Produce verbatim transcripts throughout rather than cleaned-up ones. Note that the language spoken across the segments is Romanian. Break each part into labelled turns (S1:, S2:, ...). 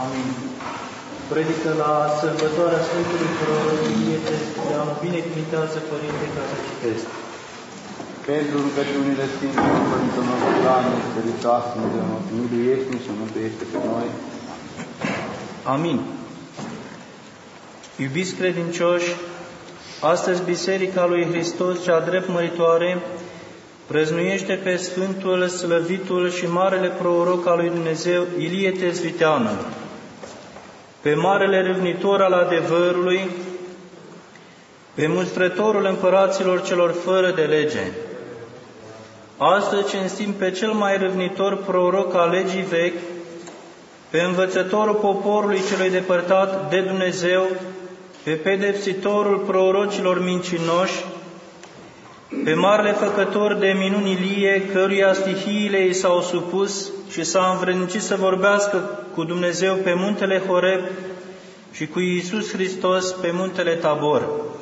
S1: Amin. Predică la sărbătoarea Sfântului Proroc Ilie Testianu. Binecuvintează, Părinte, ca să citesc.
S2: Pentru rugăciunile Sfinților Părintelor nostru, Doamne, Sfântul de noi, miluiește și mântuiește pe noi.
S1: Amin. Iubiți credincioși, astăzi Biserica lui Hristos, cea drept măritoare, prăznuiește pe Sfântul, Slăvitul și Marele Proroc al lui Dumnezeu, Ilie Testianu, pe Marele Râvnitor al adevărului, pe mustrătorul împăraților celor fără de lege. Astăzi cinstim pe cel mai râvnitor proroc al legii vechi, pe învățătorul poporului celui depărtat de Dumnezeu, pe pedepsitorul prorocilor mincinoși, pe marele făcător de minuni Ilie, căruia stihiile i s-au supus și s-a învrednicit să vorbească cu Dumnezeu pe muntele Horeb și cu Iisus Hristos pe muntele Tabor.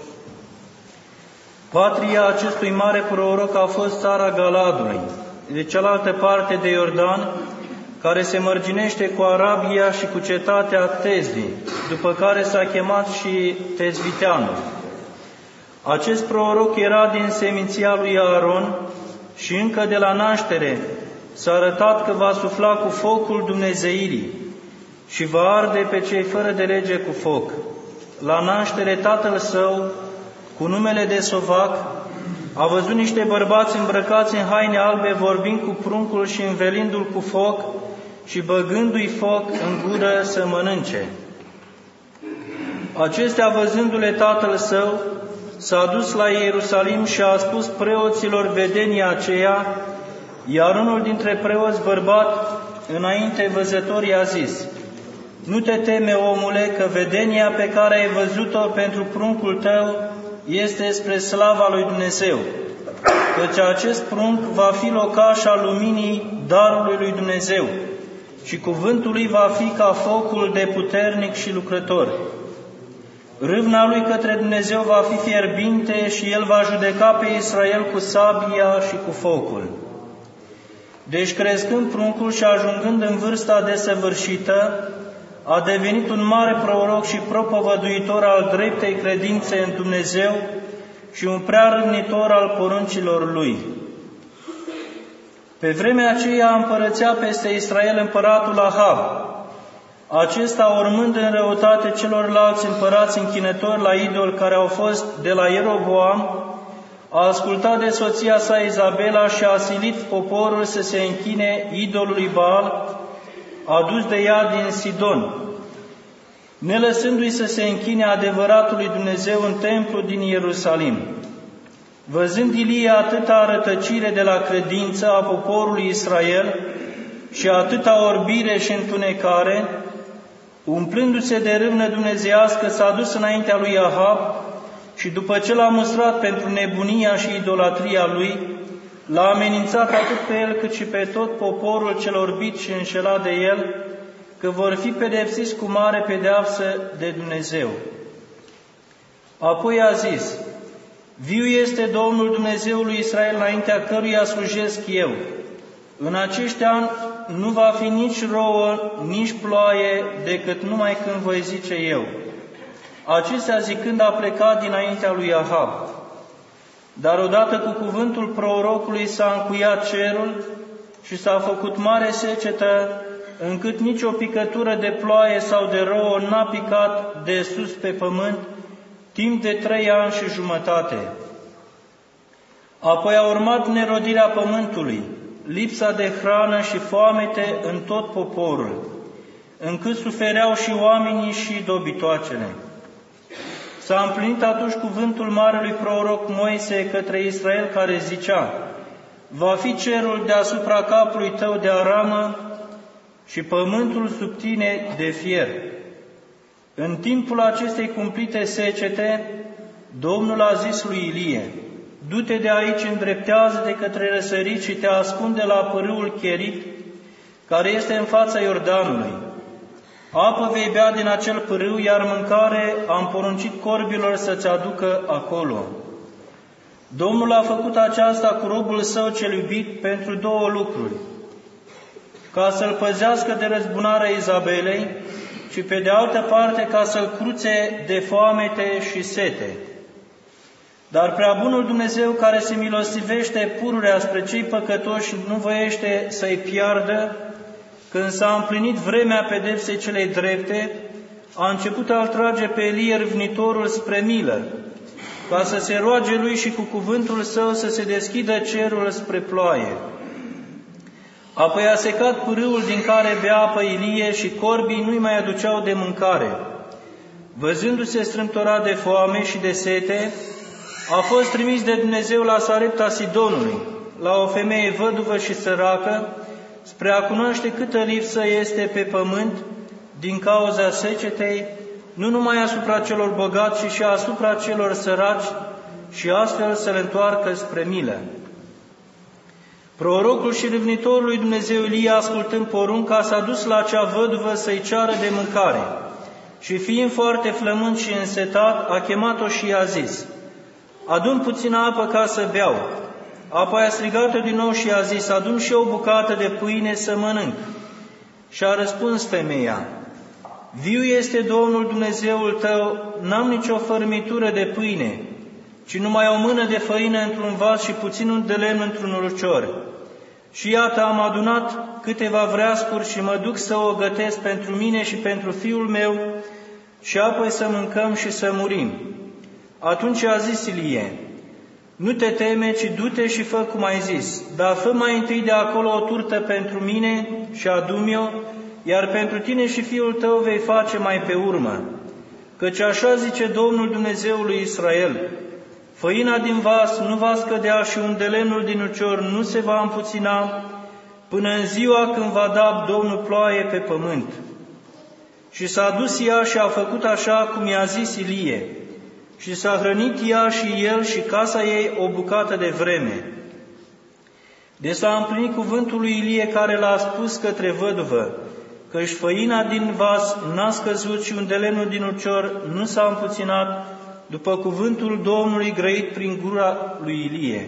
S1: Patria acestui mare proroc a fost țara Galadului, de cealaltă parte de Iordan, care se mărginește cu Arabia și cu cetatea Tezli, după care s-a chemat și Tezviteanul. Acest proroc era din seminția lui Aaron și încă de la naștere s-a arătat că va sufla cu focul Dumnezeirii și va arde pe cei fără de lege cu foc. La naștere tatăl său, cu numele de Sovac, a văzut niște bărbați îmbrăcați în haine albe vorbind cu pruncul și învelindu-l cu foc și băgându-i foc în gură să mănânce. Acestea, văzându-le tatăl său, s-a dus la Ierusalim și a spus preoților vedenia aceea, iar unul dintre preoți bărbat, înainte văzător, i-a zis: nu te teme, omule, că vedenia pe care ai văzut-o pentru pruncul tău este spre slava lui Dumnezeu, căci acest prunc va fi locaș al luminii darului lui Dumnezeu și cuvântul lui va fi ca focul de puternic și lucrător. Râvna lui către Dumnezeu va fi fierbinte și el va judeca pe Israel cu sabia și cu focul. Deci, crescând pruncul și ajungând în vârsta desăvârșită, a devenit un mare proroc și propovăduitor al dreptei credințe în Dumnezeu și un prea râvnitor al poruncilor lui. Pe vremea aceea împărățea peste Israel împăratul Ahab. Acesta, urmând în răutate celorlalți împărați închinători la idol care au fost de la Ieroboam, a ascultat de soția sa Izabela și a silit poporul să se închine idolului Baal, adus de ea din Sidon, nelăsându-i să se închine adevăratului Dumnezeu în templu din Ierusalim. Văzând Ilie atâta rătăcire de la credință a poporului Israel și atâta orbire și întunecare, umplându-se de râvnă dumnezeiască, s-a dus înaintea lui Ahab și, după ce l-a mustrat pentru nebunia și idolatria lui, l-a amenințat atât pe el cât și pe tot poporul cel orbit și înșelat de el, că vor fi pedepsiți cu mare pedeapsă de Dumnezeu. Apoi a zis: viu este Domnul Dumnezeul lui Israel, înaintea căruia slujesc eu. În acești ani nu va fi nici rouă, nici ploaie, decât numai când voi zice eu. Acestea zicând, a plecat dinaintea lui Ahab. Dar odată cu cuvântul prorocului s-a încuiat cerul și s-a făcut mare secetă, încât nici o picătură de ploaie sau de rouă n-a picat de sus pe pământ, timp de trei ani și jumătate. Apoi a urmat nerodirea pământului, lipsa de hrană și foamete în tot poporul, încât sufereau și oamenii și dobitoacele. S-a împlinit atunci cuvântul marelui proroc Moise către Israel, care zicea: va fi cerul deasupra capului tău de aramă și pământul sub tine de fier. În timpul acestei cumplite secete, Domnul a zis lui Ilie: du-te de aici, îndreptează de către răsărit și te ascunde la pârâul Cherit, care este în fața Iordanului. Apă vei bea din acel pârâu, iar mâncare am poruncit corbilor să-ți aducă acolo. Domnul a făcut aceasta cu robul său cel iubit pentru două lucruri: ca să-l păzească de răzbunarea Izabelei ci pe de altă parte ca să-l cruțe de foamete și sete. Dar prea bunul Dumnezeu, care se milostivește pururea spre cei păcătoși și nu voiește să-i piardă, când s-a împlinit vremea pedepsei celei drepte, a început a-l trage pe Ilie râvnitorul spre milă, ca să se roage lui și cu cuvântul său să se deschidă cerul spre ploaie. Apoi a secat pârâul din care bea apă Ilie și corbii nu-i mai aduceau de mâncare. Văzându-se strâmtorat de foame și de sete, a fost trimis de Dumnezeu la Sarepta Sidonului, la o femeie văduvă și săracă, spre a cunoaște câtă lipsă este pe pământ din cauza secetei, nu numai asupra celor bogați, ci și asupra celor săraci, și astfel să le întoarcă spre milă. Prorocul și râvnitorul lui Dumnezeu Ilie, ascultând porunca, s-a dus la acea văduvă să-i ceară de mâncare și, fiind foarte flământ și însetat, a chemat-o și i-a zis: adu-mi puțină apă ca să beau. Apoi a strigat-o din nou și i-a zis: adu-mi și o bucată de pâine să mănânc. Și a răspuns femeia: viu este Domnul Dumnezeul tău, n-am nicio fărâmitură de pâine, ci numai o mână de făină într-un vas și puținul de lemn într-un ulcior. Și iată, am adunat câteva vreascuri și mă duc să o gătesc pentru mine și pentru fiul meu și apoi să mâncăm și să murim. Atunci a zis Ilie: nu te teme, ci du-te și fă cum ai zis, dar fă mai întâi de acolo o turtă pentru mine și adu-mi-o, iar pentru tine și fiul tău vei face mai pe urmă. Căci așa zice Domnul Dumnezeul lui Israel: făina din vas nu va scădea și undelemnul din ucior nu se va împuțina, până în ziua când va da Domnul ploaie pe pământ. Și s-a dus ea și a făcut așa cum i-a zis Ilie, și s-a hrănit ea și el și casa ei o bucată de vreme. De s-a împlinit cuvântul lui Ilie, care l-a spus către văduvă, căci făina din vas n-a scăzut și undelemnul din ucior nu s-a împuținat, după cuvântul Domnului grăit prin gura lui Ilie.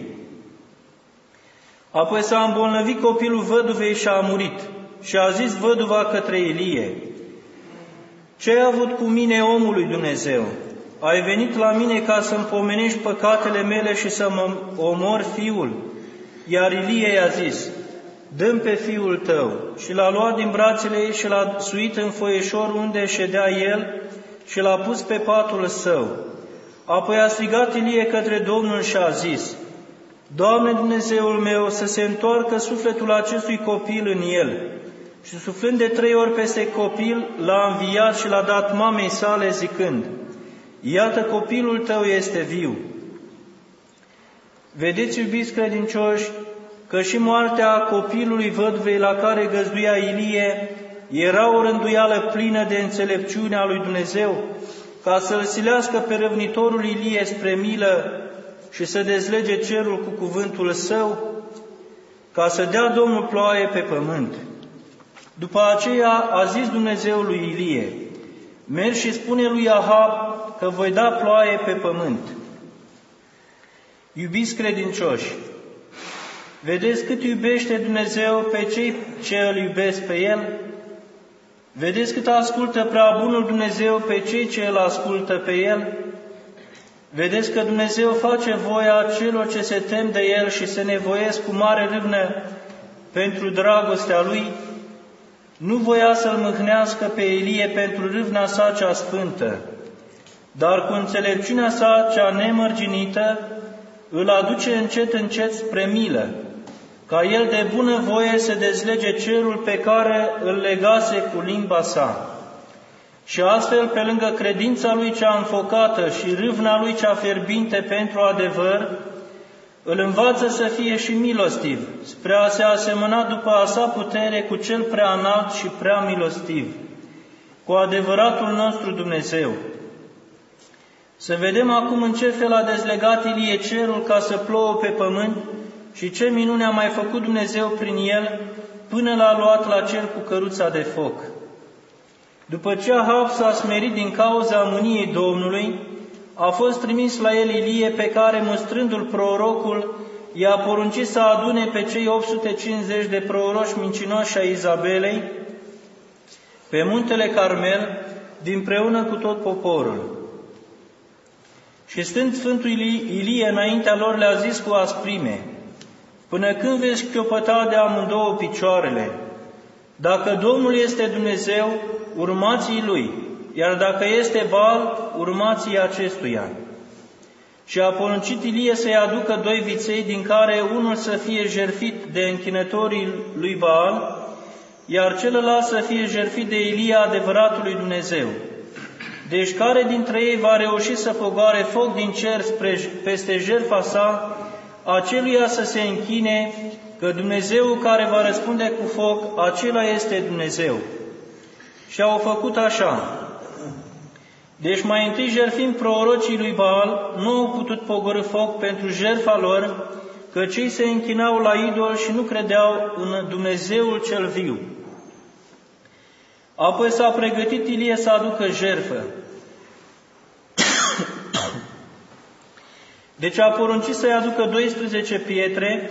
S1: Apoi s-a îmbolnăvit copilul văduvei și a murit. Și a zis văduva către Ilie: ce ai avut cu mine, omul lui Dumnezeu? Ai venit la mine ca să-mi pomenești păcatele mele și să-mi omori fiul? Iar Ilie i-a zis: dă-mi pe fiul tău. Și l-a luat din brațele ei și l-a suit în foieșor unde ședea el și l-a pus pe patul său. Apoi a strigat Ilie către Domnul și a zis: Doamne Dumnezeul meu, să se întoarcă sufletul acestui copil în el. Și suflând de trei ori peste copil, l-a înviat și l-a dat mamei sale, zicând: iată, copilul tău este viu. Vedeți, iubiți credincioși, că și moartea copilului văduvei la care găzduia Ilie era o rânduială plină de înțelepciune a lui Dumnezeu, ca să-l silească pe râvnitorul Ilie spre milă și să dezlege cerul cu cuvântul său, ca să dea Domnul ploaie pe pământ. După aceea a zis Dumnezeu lui Ilie: mergi și spune lui Ahab că voi da ploaie pe pământ. Iubiți credincioși, vedeți cât iubește Dumnezeu pe cei ce îl iubesc pe El? Vedeți cât ascultă prea bunul Dumnezeu pe cei ce îl ascultă pe El? Vedeți că Dumnezeu face voia celor ce se tem de El și se nevoiesc cu mare râvnă pentru dragostea Lui? Nu voia să-l mâhnească pe Ilie pentru râvna sa cea sfântă, dar cu înțelepciunea sa cea nemărginită îl aduce încet încet spre milă, ca el de bună voie să dezlege cerul pe care îl legase cu limba sa. Și astfel, pe lângă credința lui cea înfocată și râvna lui cea fierbinte pentru adevăr, îl învață să fie și milostiv, spre a se asemăna după a sa putere cu cel prea înalt și prea milostiv, cu adevăratul nostru Dumnezeu. Să vedem acum în ce fel a dezlegat Ilie cerul ca să plouă pe pământ și ce minune a mai făcut Dumnezeu prin el până l-a luat la cer cu căruța de foc. După ce Ahab s-a smerit din cauza mâniei Domnului, a fost trimis la el Ilie, pe care, mustrându-l prorocul, i-a poruncit să adune pe cei opt sute cincizeci de proroși mincinoși a Izabelei, pe muntele Carmel, dinpreună cu tot poporul. Și stând Sfântul Ilie înaintea lor, le-a zis cu asprime: până când veți șchiopăta de amândouă picioarele? Dacă Domnul este Dumnezeu, urmați-i Lui, iar dacă este Baal, urmați-i acestuia. Și a poruncit Ilie să-i aducă doi viței, din care unul să fie jertfit de închinătorii lui Baal, iar celălalt să fie jertfit de Ilia adevăratului Dumnezeu. Deci care dintre ei va reuși să pogoare foc din cer spre, peste jertfa sa, aceluia să se închine, că Dumnezeul care va răspunde cu foc, acela este Dumnezeu. Și au făcut așa. Deci mai întâi jertfind prorocii lui Baal, nu au putut pogorî foc pentru jertfa lor, că cei se închinau la idol și nu credeau în Dumnezeul cel viu. Apoi s-a pregătit Ilie să aducă jertfă. Deci a poruncit să-i aducă doisprezece pietre,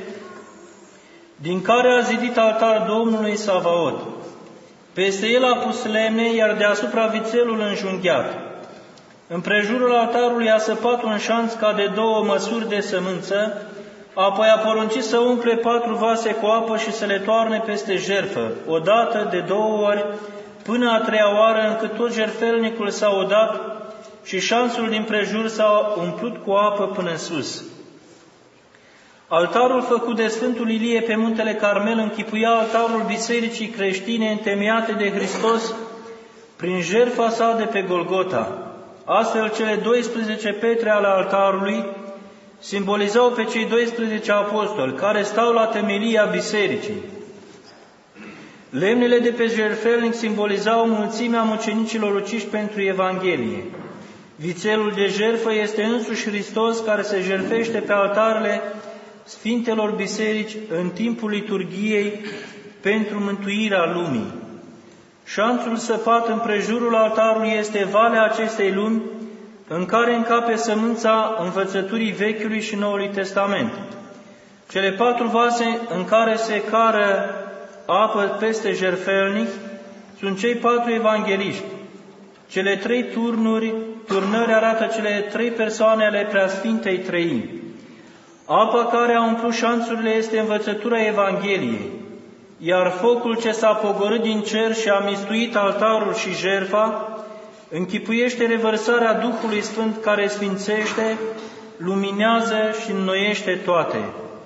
S1: din care a zidit altar Domnului Savaot. Peste el a pus lemne, iar deasupra vițelul înjunghiat. Împrejurul altarului a săpat un șanț ca de două măsuri de sămânță, apoi a poruncit să umple patru vase cu apă și să le toarne peste jertfă, odată, de două ori, până a treia oară, încât tot jertfelnicul s-a udat și șanțul din prejur s-a umplut cu apă până în sus. Altarul făcut de Sfântul Ilie pe muntele Carmel închipuia altarul bisericii creștine întemeiate de Hristos prin jertfa sa de pe Golgota. Astfel, cele doisprezece pietre ale altarului simbolizau pe cei doisprezece apostoli, care stau la temelia bisericii. Lemnele de pe jertfelnic simbolizau mulțimea mucenicilor uciși pentru Evanghelie. Vițelul de jertfă este însuși Hristos, care se jertfește pe altarele Sfintelor Biserici în timpul liturghiei pentru mântuirea lumii. Șanțul săpat împrejurul altarului este valea acestei lumi, în care încape sămânța învățăturii Vechiului și Noului Testament. Cele patru vase în care se cară apă peste jertfelnic sunt cei patru evangeliști. Cele trei turnuri, turnări arată cele trei persoane ale Preasfintei Treimi. Apa care a umplut șanțurile este învățătura Evangheliei, iar focul ce s-a pogorât din cer și a mistuit altarul și jertfa, închipuiește revărsarea Duhului Sfânt care sfințește, luminează și înnoiește toate.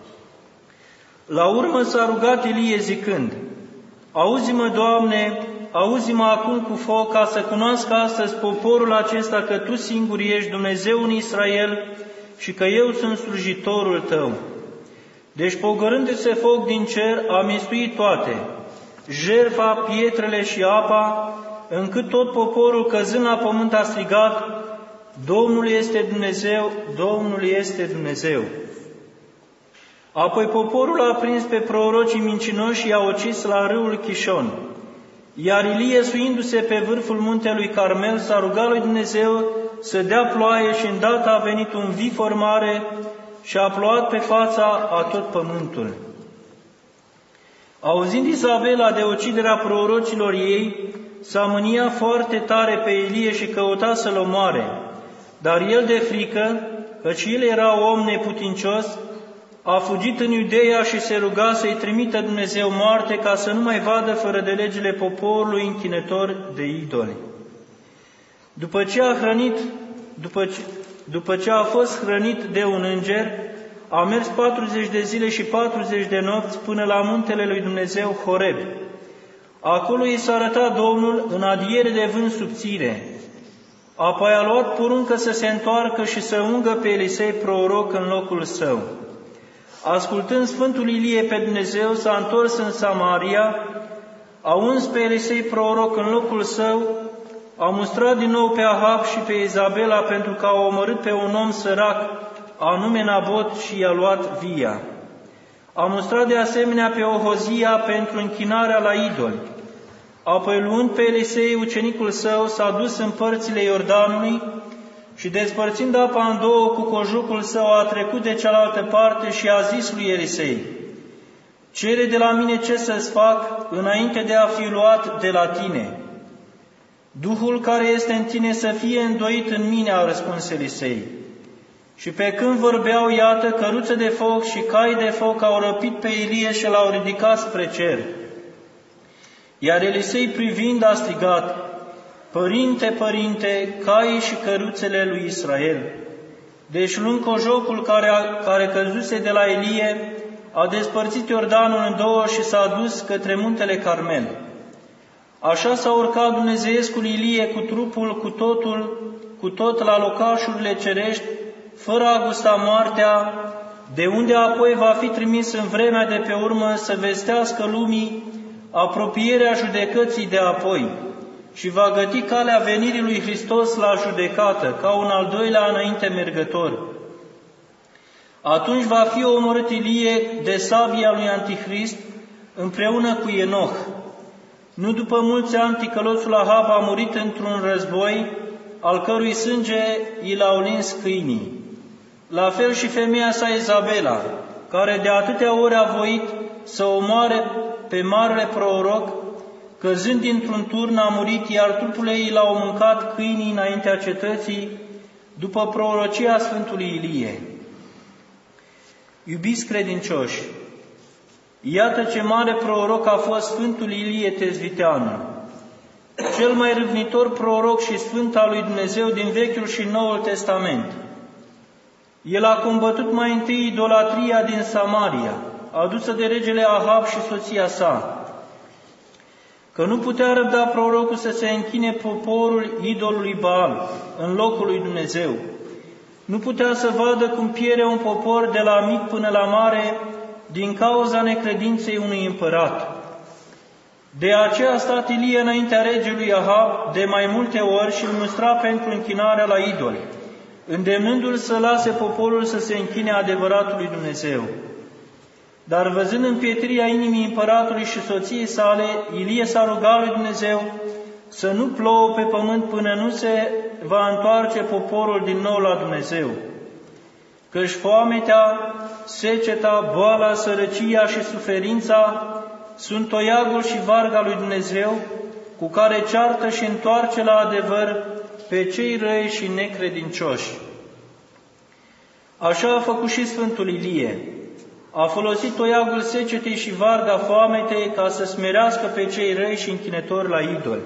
S1: La urmă s-a rugat Ilie zicând: auzi-mă, Doamne, auzi-mă acum cu foc, ca să cunoască astăzi poporul acesta că Tu singur ești Dumnezeu în Israel și că eu sunt slujitorul Tău. Deci, pogorându-se foc din cer, a mistuit toate, jertfa, pietrele și apa, încât tot poporul, căzând la pământ, a strigat: Domnul este Dumnezeu, Domnul este Dumnezeu. Apoi poporul a prins pe prorocii mincinoși și i-a ucis la râul Chișon. Iar Ilie, suindu-se pe vârful muntelui Carmel, s-a rugat lui Dumnezeu să dea ploaie și îndată a venit un vifor mare și a plouat pe fața a tot pământul. Auzind Izabela de uciderea prorocilor ei, s-a mâniat foarte tare pe Ilie și căuta să-l omoare, dar el, de frică, căci el era om neputincios, a fugit în Iudeea și se ruga să-i trimită Dumnezeu moarte, ca să nu mai vadă fără de legile poporului închinător de idoli. După ce a hrănit, după ce, după ce a fost hrănit de un înger, a mers patruzeci de zile și patruzeci de nopți până la muntele lui Dumnezeu Horeb. Acolo i s-a arătat Domnul în adiere de vânt subțire. Apoi a luat poruncă să se întoarcă și să ungă pe Elisei proroc în locul său. Ascultând Sfântul Ilie pe Dumnezeu, s-a întors în Samaria, a uns pe Elisei proroc în locul său, a mustrat din nou pe Ahab și pe Izabela pentru că au omorât pe un om sărac, anume Nabot, și i-a luat via. A mustrat de asemenea pe Ohozia pentru închinarea la idoli. Apoi, luând pe Elisei, ucenicul său, s-a dus în părțile Iordanului și, despărțind apa în două cu cojucul său, a trecut de cealaltă parte și a zis lui Elisei: cere de la mine ce să-ți fac înainte de a fi luat de la tine. Duhul care este în tine să fie îndoit în mine, a răspuns Elisei. Și pe când vorbeau, iată, căruțe de foc și cai de foc au răpit pe Ilie și l-au ridicat spre cer. Iar Elisei, privind, a strigat: Părinte, părinte, caii și căruțele lui Israel. Deci, luând cojocul care, a, care căzuse de la Ilie, a despărțit Iordanul în două și s-a dus către muntele Carmel. Așa s-a urcat dumnezeiescul Ilie cu trupul, cu totul, cu tot la locașurile cerești, fără a gusta moartea, de unde apoi va fi trimis în vremea de pe urmă să vestească lumii apropierea judecății de apoi și va găti calea venirii lui Hristos la judecată, ca un al doilea înainte mergător. Atunci va fi omorât Ilie de sabia lui Antichrist împreună cu Enoch. Nu după mulți ani, ticăloțul Ahab a murit într-un război, al cărui sânge i l-au lins câinii. La fel și femeia sa Izabela, care de atâtea ori a voit să omoare pe marele proroc, căzând dintr-un turn a murit, iar trupul ei l-au mâncat câinii înaintea cetății, după prorocia Sfântului Ilie. Iubiți credincioși, iată ce mare proroc a fost Sfântul Ilie Tezviteanul, cel mai râvnitor proroc și sfânt al lui Dumnezeu din Vechiul și Noul Testament. El a combătut mai întâi idolatria din Samaria, adusă de regele Ahab și soția sa, că nu putea răbda prorocul să se închine poporul idolului Baal în locul lui Dumnezeu. Nu putea să vadă cum piere un popor de la mic până la mare din cauza necredinței unui împărat. De aceea a stat Ilie înaintea regelui Ahab de mai multe ori și îl mustra pentru închinarea la idoli, îndemnându-l să lase poporul să se închine adevăratului Dumnezeu. Dar văzând împietrirea inimii împăratului și soției sale, Ilie s-a rugat lui Dumnezeu să nu plouă pe pământ până nu se va întoarce poporul din nou la Dumnezeu. Căci foametea, seceta, boala, sărăcia și suferința sunt toiagul și varga lui Dumnezeu, cu care ceartă și întoarce la adevăr pe cei răi și necredincioși. Așa a făcut și Sfântul Ilie. A folosit toiagul secetei și varga foametei ca să smerească pe cei răi și închinători la idoli.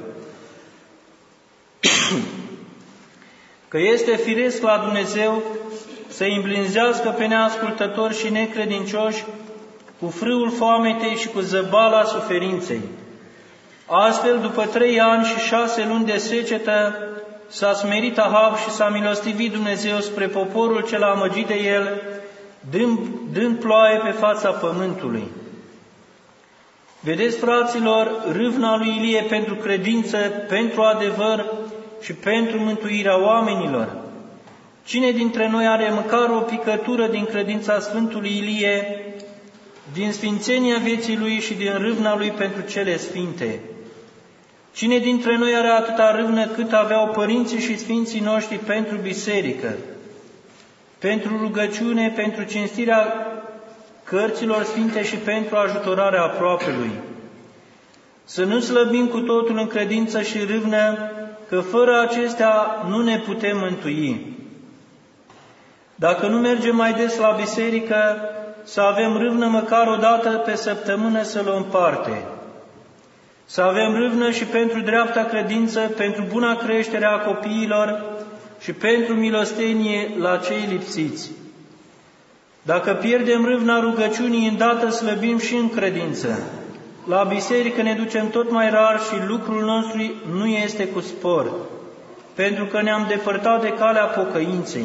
S1: Că este firesc la Dumnezeu să îi îmblinzească pe neascultători și necredincioși cu frâul foametei și cu zăbala suferinței. Astfel, după trei ani și șase luni de secetă, s-a smerit Ahab și s-a milostivit Dumnezeu spre poporul cel amăgit de el, dând, dând ploaie pe fața pământului. Vedeți, fraților, râvna lui Ilie pentru credință, pentru adevăr și pentru mântuirea oamenilor. Cine dintre noi are măcar o picătură din credința Sfântului Ilie, din sfințenia vieții lui și din râvna lui pentru cele sfinte? Cine dintre noi are atâta râvnă cât aveau părinții și sfinții noștri pentru biserică, pentru rugăciune, pentru cinstirea cărților sfinte și pentru ajutorarea aproapelui? Să nu slăbim cu totul în credință și râvnă, că fără acestea nu ne putem mântui. Dacă nu mergem mai des la biserică, să avem râvnă măcar o dată pe săptămână să luăm parte. Să avem râvnă și pentru dreapta credință, pentru buna creștere a copiilor și pentru milostenie la cei lipsiți. Dacă pierdem râvna rugăciunii, îndată slăbim și în credință. La biserică ne ducem tot mai rar și lucrul nostru nu este cu spor, pentru că ne-am depărtat de calea pocăinței.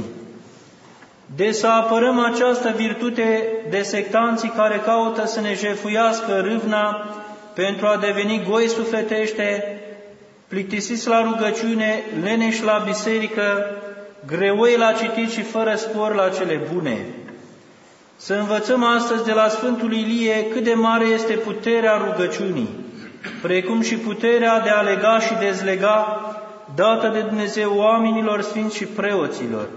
S1: De să apărăm această virtute de sectanții care caută să ne jefuiască râvna pentru a deveni goi sufletește, plictisiți la rugăciune, leneși la biserică, greoi la citit și fără spor la cele bune. Să învățăm astăzi de la Sfântul Ilie cât de mare este puterea rugăciunii, precum și puterea de a lega și dezlega, dată de Dumnezeu oamenilor sfinți și preoților.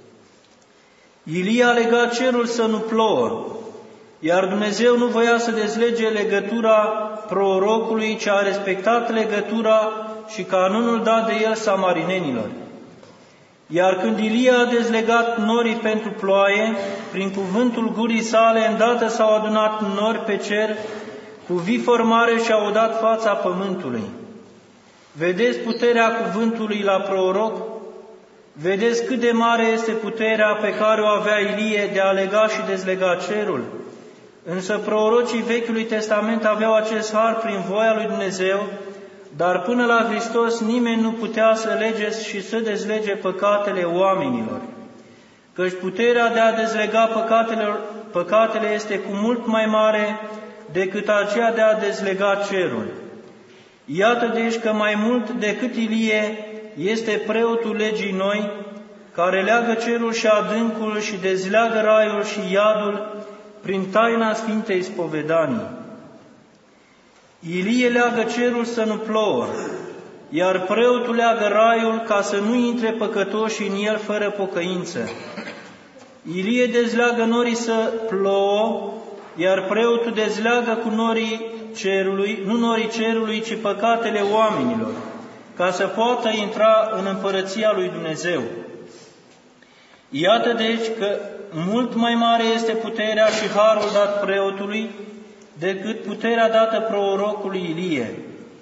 S1: Ilie a legat cerul să nu plouă, iar Dumnezeu nu voia să dezlege legătura prorocului, ci a respectat legătura și canonul dat de el samarinenilor. Iar când Ilie a dezlegat norii pentru ploaie, prin cuvântul gurii sale, îndată s-au adunat nori pe cer, cu vii formare și au dat fața pământului. Vedeți puterea cuvântului la proroc? Vedeți cât de mare este puterea pe care o avea Ilie de a lega și dezlega cerul? Însă prorocii Vechiului Testament aveau acest har prin voia lui Dumnezeu, dar până la Hristos nimeni nu putea să lege și să dezlege păcatele oamenilor, căci puterea de a dezlega păcatele, păcatele este cu mult mai mare decât aceea de a dezlega cerul. Iată deci că mai mult decât Ilie este preotul legii noi, care leagă cerul și adâncul și dezleagă raiul și iadul prin taina Sfintei Spovedanii. Ilie leagă cerul să nu plouă, iar preotul leagă raiul ca să nu intre păcătoși în el fără pocăință. Ilie dezleagă norii să plouă, iar preotul dezleagă cu norii cerului, nu norii cerului, ci păcatele oamenilor, ca să poată intra în împărăția lui Dumnezeu. Iată deci că mult mai mare este puterea și harul dat preotului decât puterea dată prorocului Ilie.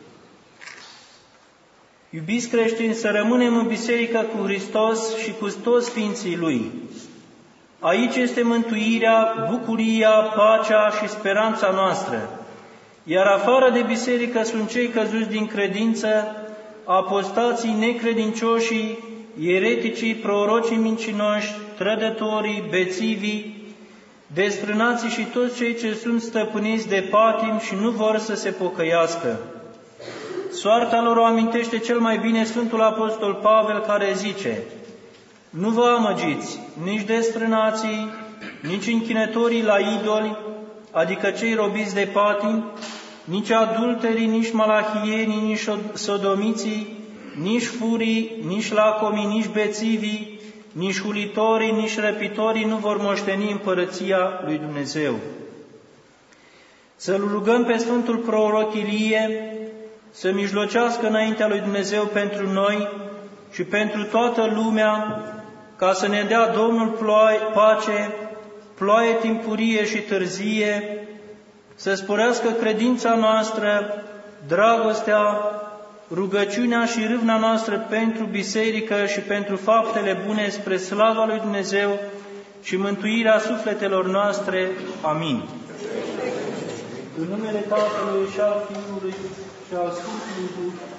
S1: Iubiți creștini, să rămânem în biserică cu Hristos și cu toți Sfinții Lui. Aici este mântuirea, bucuria, pacea și speranța noastră. Iar afară de biserică sunt cei căzuți din credință, apostații, necredincioșii, ereticii, prorocii mincinoși, trădătorii, bețivii, desfrânații și toți cei ce sunt stăpâniți de patim și nu vor să se pocăiască. Soarta lor o amintește cel mai bine Sfântul Apostol Pavel, care zice: nu vă amăgiți, nici desfrânații, nici închinătorii la idoli, adică cei robiți de patim, nici adulterii, nici malahienii, nici sodomiții, nici furii, nici lacomii, nici bețivii, nici hulitorii, nici răpitorii nu vor moșteni împărăția lui Dumnezeu. Să-L rugăm pe Sfântul Proroc Ilie să mijlocească înaintea lui Dumnezeu pentru noi și pentru toată lumea, ca să ne dea Domnul ploaie, pace, ploaie timpurie și târzie, să sporească credința noastră, dragostea, rugăciunea și râvna noastră pentru biserică și pentru faptele bune spre slava lui Dumnezeu și mântuirea sufletelor noastre. Amin. În numele Tatălui și al Fiului și al Sfântului Duh.